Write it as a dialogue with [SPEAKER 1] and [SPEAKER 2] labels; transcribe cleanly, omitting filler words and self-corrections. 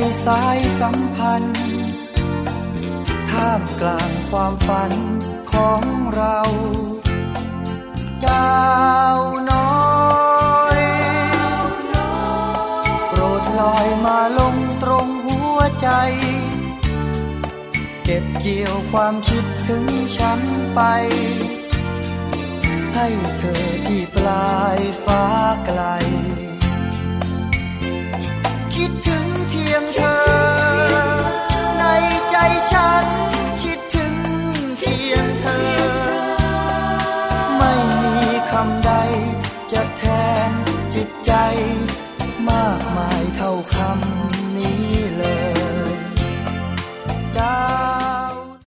[SPEAKER 1] สายสัมพันธ์ท่ามกลางความฝันของเราดาวน้อยโปรดลอยมาลงตรงหัวใจเก็บเกี่ยวความคิดถึงฉันไปให้เธอที่ปลายฟ้าไกลคิดถึงเพียงเธอในใจฉัน